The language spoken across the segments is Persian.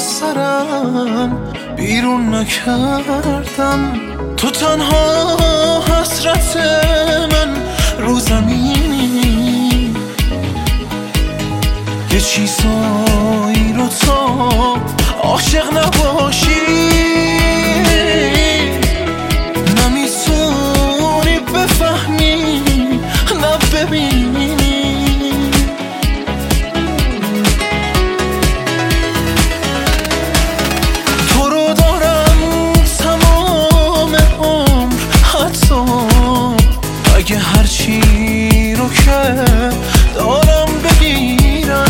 از سرم بیرون نکردم. تو تنها حسرت من رو زمینی، یه چیزایی رو تا عاشق نباشی نمیتونی بفهمی نه ببینی. تو رو دارم تمام عمر، حتی اگه هرچی رو که دارم بگیرم.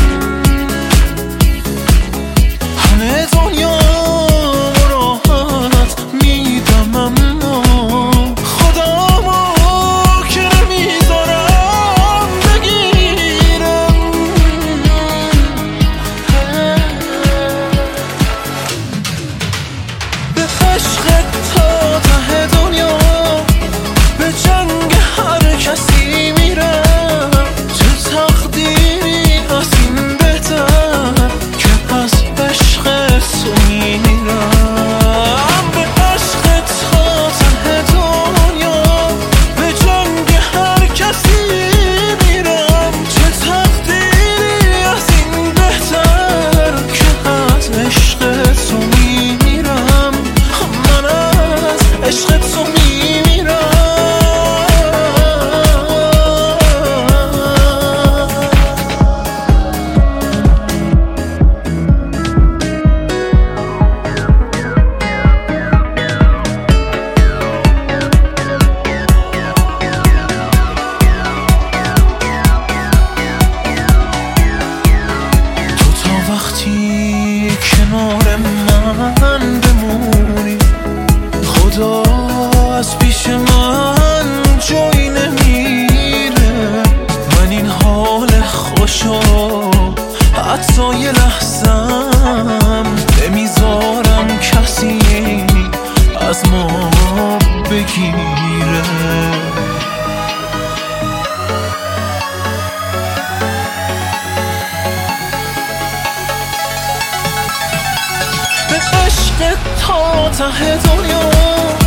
همه دنیا راحت میدم اما خودمو که نمیذارم بگیرم. به عشق تا ته دنیا، به جنگ هر کسی میرم. چه تقدیری از این بهتر که پس عشق تو میرم. به عشق تا ته دنیا، به جنگ هر کسی میرم. چه تقدیری از این بهتر که از عشق تو میرم. من از عشق تو میرم. وقتی کنار من بمونی، خدا از پیش من جایی نمیره. من این حال خوشو حتی یه لحظم نمیذارم کسی از ما بگیره. عشق تا ته دنیا،